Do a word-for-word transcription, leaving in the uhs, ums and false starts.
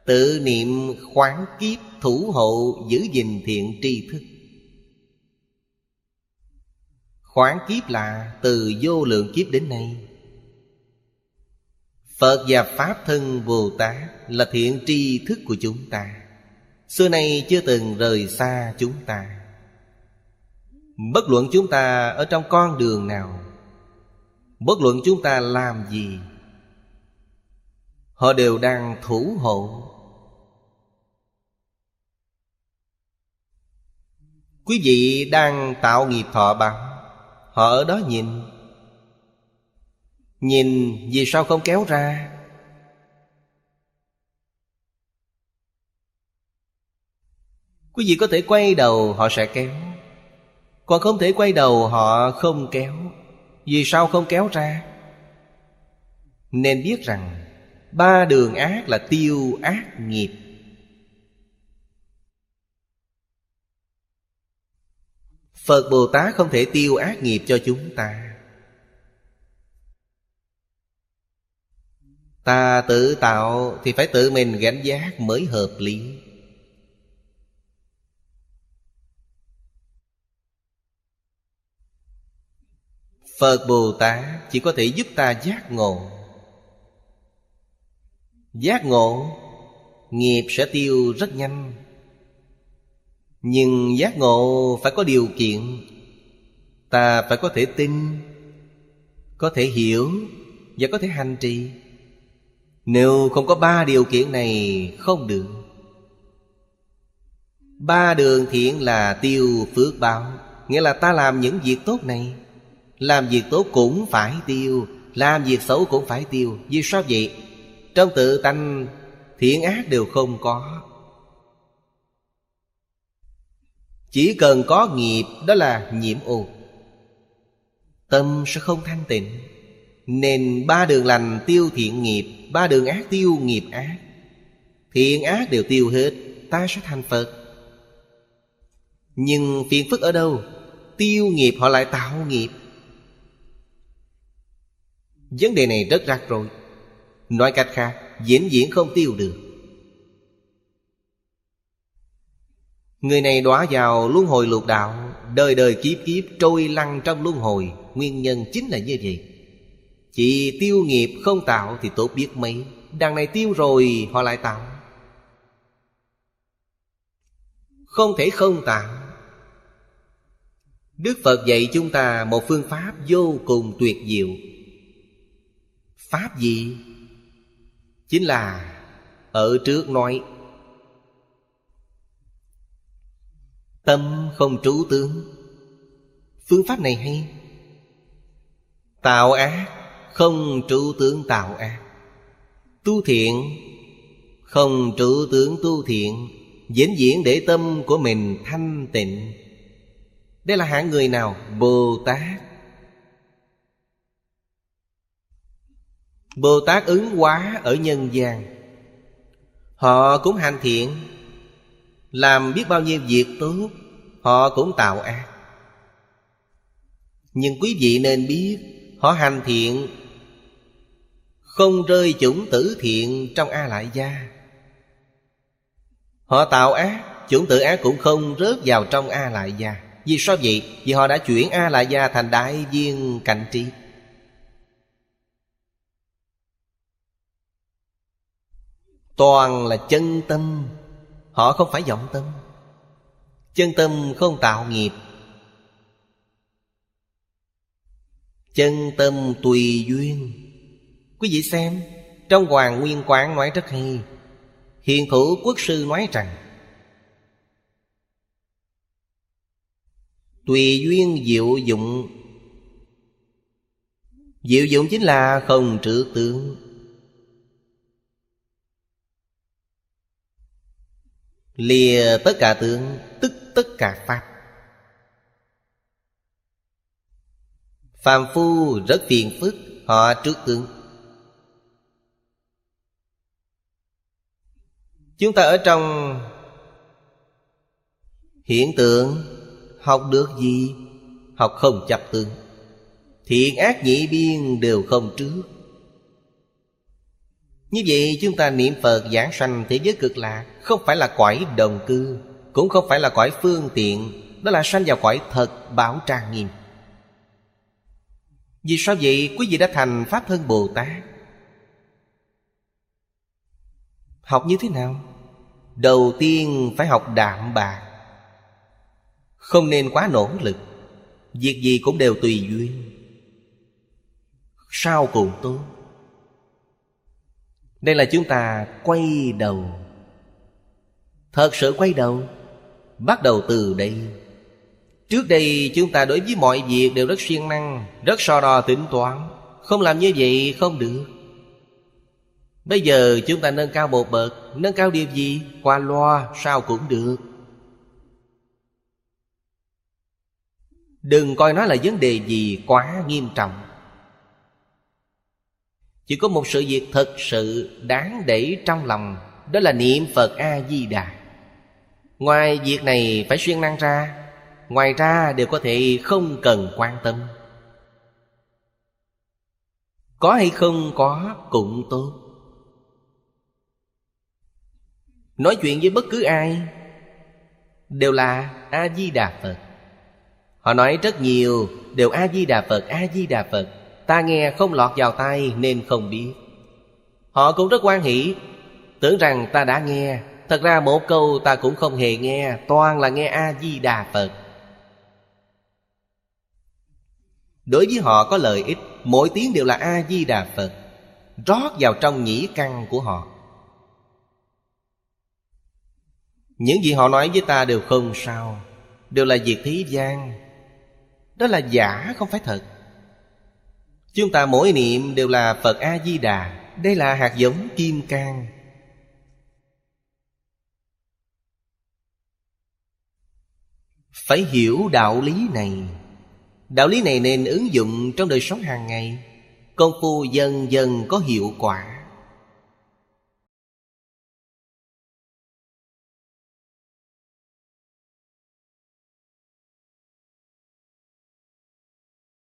Tự niệm khoáng kiếp thủ hộ giữ gìn thiện tri thức. Khoáng kiếp là từ vô lượng kiếp đến nay. Phật và Pháp Thân Bồ Tát là thiện tri thức của chúng ta, xưa nay chưa từng rời xa chúng ta. Bất luận chúng ta ở trong con đường nào, bất luận chúng ta làm gì, họ đều đang thủ hộ. Quý vị đang tạo nghiệp thọ báo, họ ở đó nhìn. Nhìn vì sao không kéo ra? Quý vị có thể quay đầu họ sẽ kéo, còn không thể quay đầu họ không kéo. Vì sao không kéo ra? Nên biết rằng ba đường ác là tiêu ác nghiệp. Phật Bồ Tát không thể tiêu ác nghiệp cho chúng ta. Ta tự tạo thì phải tự mình gánh vác mới hợp lý. Phật Bồ Tát chỉ có thể giúp ta giác ngộ. Giác ngộ, nghiệp sẽ tiêu rất nhanh. Nhưng giác ngộ phải có điều kiện. Ta phải có thể tin, có thể hiểu và có thể hành trì. Nếu không có ba điều kiện này không được. Ba đường thiện là tiêu phước báo, nghĩa là ta làm những việc tốt này, làm việc tốt cũng phải tiêu, làm việc xấu cũng phải tiêu. Vì sao vậy? Trong tự tánh thiện ác đều không có. Chỉ cần có nghiệp, đó là nhiễm ô, tâm sẽ không thanh tịnh. Nên ba đường lành tiêu thiện nghiệp, ba đường ác tiêu nghiệp ác. Thiện ác đều tiêu hết, ta sẽ thành Phật. Nhưng phiền phức ở đâu? Tiêu nghiệp họ lại tạo nghiệp. Vấn đề này rất rắc rối. Nói cách khác, vĩnh viễn không tiêu được. Người này đọa vào luân hồi lục đạo, đời đời kiếp kiếp trôi lăn trong luân hồi. Nguyên nhân chính là như vậy. Chỉ tiêu nghiệp không tạo thì tốt biết mấy. Đằng này tiêu rồi họ lại tạo. Không thể không tạo. Đức Phật dạy chúng ta một phương pháp vô cùng tuyệt diệu. Pháp gì? Chính là ở trước nói tâm không trú tướng. Phương pháp này hay. Tạo ác không trú tướng tạo ác. Tu thiện không trú tướng tu thiện. Vĩnh viễn để tâm của mình thanh tịnh. Đây là hạng người nào? Bồ Tát. Bồ Tát ứng hóa ở nhân gian. Họ cũng hành thiện, làm biết bao nhiêu việc tốt. Họ cũng tạo ác. Nhưng quý vị nên biết, họ hành thiện không rơi chủng tử thiện trong A Lại Gia. Họ tạo ác, chủng tử ác cũng không rớt vào trong A Lại Gia. Vì sao vậy? Vì họ đã chuyển A Lại Gia thành đại viên cảnh trí. Toàn là chân tâm, họ không phải vọng tâm. Chân tâm không tạo nghiệp. Chân tâm tùy duyên. Quý vị xem, trong Hoàng Nguyên Quán nói rất hay. Hiền Thủ Quốc Sư nói rằng tùy duyên diệu dụng. Diệu dụng chính là không trữ tướng. Lìa tất cả tướng, tức tất cả pháp. Phàm phu rất phiền phức, họ trước tướng. Chúng ta ở trong hiện tượng học được gì? Học không chấp tướng. Thiện ác nhị biên đều không trước. Như vậy chúng ta niệm Phật giảng sanh thế giới cực lạc, không phải là cõi đồng cư, cũng không phải là cõi phương tiện, đó là sanh vào cõi thật bảo trang nghiêm. Vì sao vậy? Quý vị đã thành Pháp Thân Bồ Tát. Học như thế nào? Đầu tiên phải học đạm bạc, không nên quá nỗ lực. Việc gì cũng đều tùy duyên, sau cùng tốt. Đây là chúng ta quay đầu. Thật sự quay đầu, bắt đầu từ đây. Trước đây chúng ta đối với mọi việc đều rất siêng năng, rất so đo tính toán. Không làm như vậy không được. Bây giờ chúng ta nâng cao một bậc. Nâng cao điều gì? Qua loa sao cũng được. Đừng coi nó là vấn đề gì quá nghiêm trọng. Chỉ có một sự việc thật sự đáng để trong lòng, đó là niệm Phật A-di-đà. Ngoài việc này phải siêng năng ra, ngoài ra đều có thể không cần quan tâm. Có hay không có cũng tốt. Nói chuyện với bất cứ ai đều là A-di-đà Phật. Họ nói rất nhiều đều A-di-đà Phật, A-di-đà Phật. Ta nghe không lọt vào tai nên không biết. Họ cũng rất hoan hỷ, tưởng rằng ta đã nghe. Thật ra một câu ta cũng không hề nghe, toàn là nghe A-di-đà Phật. Đối với họ có lợi ích, mỗi tiếng đều là A-di-đà Phật, rót vào trong nhĩ căn của họ. Những gì họ nói với ta đều không sao, đều là việc thế gian. Đó là giả, không phải thật. Chúng ta mỗi niệm đều là Phật A-di-đà. Đây là hạt giống kim cang. Phải hiểu đạo lý này. Đạo lý này nên ứng dụng trong đời sống hàng ngày. Công phu dần dần có hiệu quả.